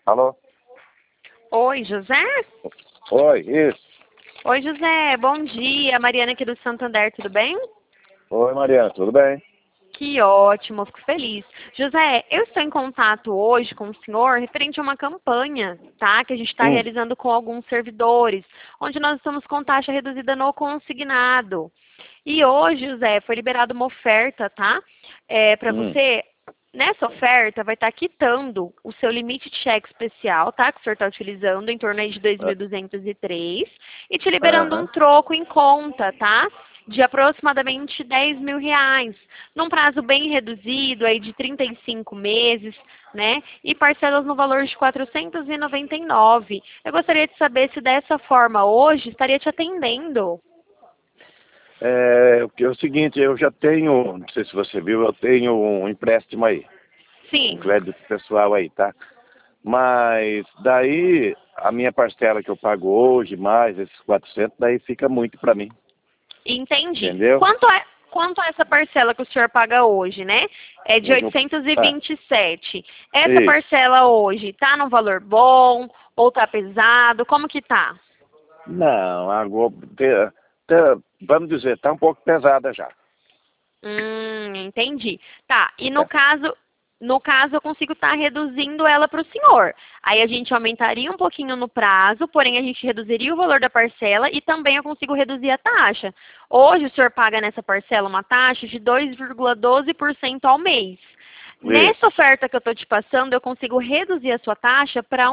Alô? Oi, José? Oi, isso. Oi, José, bom dia. Mariana aqui do Santander, tudo bem? Oi, Mariana, tudo bem? Que ótimo, fico feliz. José, eu estou em contato hoje com o senhor referente a uma campanha, tá? Que a gente está Hum, realizando com alguns servidores, onde nós estamos com taxa reduzida no consignado. E hoje, José, foi liberada uma oferta, tá? Para hum. você. Nessa oferta, vai estar quitando o seu limite de cheque especial, tá? Que o senhor está utilizando, em torno aí de Ah, 2.203, e te liberando um Aham. troco em conta, tá? De aproximadamente R$ 10.000, num prazo bem reduzido, aí de 35 meses, né? E parcelas no valor de 499. Eu gostaria de saber se dessa forma hoje estaria te atendendo. É o seguinte, eu já tenho, não sei se você viu, eu tenho um empréstimo aí, um Sim. crédito pessoal aí, tá? Mas daí a minha parcela que eu pago hoje, mais esses 400, daí fica muito para mim, Entendi. entendeu? Quanto a essa parcela que o senhor paga hoje, né? É de Hoje eu, ah, 827. Essa isso. parcela hoje tá num valor bom ou tá pesado? Como que tá? Não, agora, vamos dizer, tá um pouco pesada já. Entendi. Tá. E É. no caso eu consigo estar reduzindo ela para o senhor. Aí a gente aumentaria um pouquinho no prazo, porém a gente reduziria o valor da parcela e também eu consigo reduzir a taxa. Hoje o senhor paga nessa parcela uma taxa de 2,12% ao mês. Nessa Isso. oferta que eu estou te passando, eu consigo reduzir a sua taxa para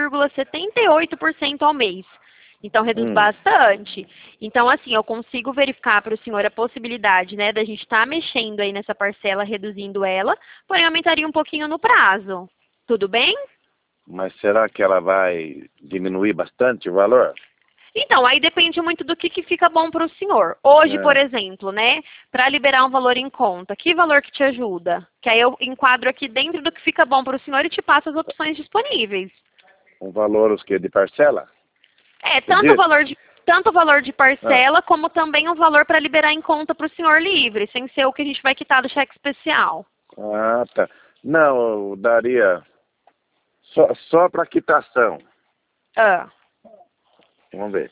1,78% ao mês. Então, reduz Hum. bastante. Então, assim, eu consigo verificar para o senhor a possibilidade, né, da gente estar mexendo aí nessa parcela, reduzindo ela, porém aumentaria um pouquinho no prazo. Tudo bem? Mas será que ela vai diminuir bastante o valor? Então, aí depende muito do que fica bom para o senhor. Hoje, por É, exemplo, né, para liberar um valor em conta, que valor que te ajuda? Que aí eu enquadro aqui dentro do que fica bom para o senhor e te passo as opções disponíveis. um valor os que de parcela? É, Você tanto o disse? valor de, tanto o valor de Ah, parcela, como também o valor para liberar em conta para o senhor livre, sem ser o que a gente vai quitar do cheque especial. tá. Não, eu daria só para quitação. Ah. Vamos ver.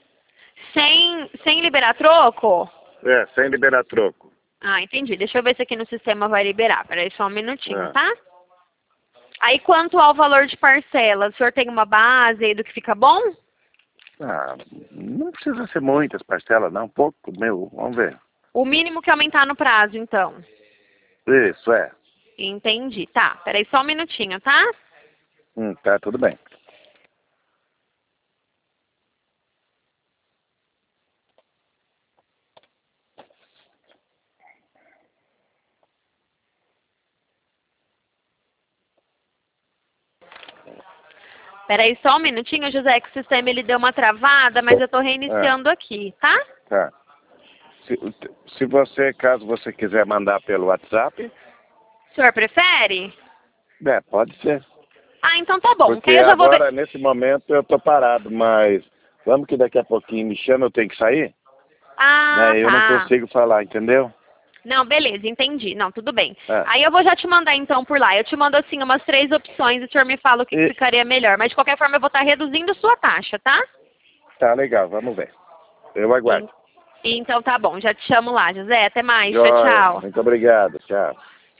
Sem liberar troco? É, sem liberar troco. Ah, entendi. Deixa eu ver se aqui no sistema vai liberar. Peraí só um minutinho, Ah, tá? Aí, quanto ao valor de parcela, o senhor tem uma base aí do que fica bom? não precisa ser muitas parcelas, não. Pouco, meu. Vamos ver. O mínimo que aumentar no prazo, então. Isso, é. Entendi. Tá, peraí só um minutinho, tá? Tá, tudo bem. Peraí só um minutinho, José, que o sistema ele deu uma travada, mas eu tô É, reiniciando aqui, tá? tá. Se, se você, caso você quiser mandar pelo WhatsApp, O senhor prefere? pode ser. Ah, então tá bom. Que Porque aí eu já vou ver. agora, nesse momento, eu tô parado, mas vamos que daqui a pouquinho me chama, eu tenho que sair, Ah, né? Eu não tá. consigo falar, entendeu? Não, beleza, entendi. Não, tudo bem. É. Aí eu vou já te mandar então por lá. Eu te mando assim umas 3 opções e o senhor me fala o que E, ficaria melhor. Mas de qualquer forma eu vou estar reduzindo a sua taxa, tá? tá legal, vamos ver. Eu E- aguardo. Então tá bom, já te chamo lá, José. Até mais. Tchau, Joia, tchau. muito obrigado, tchau.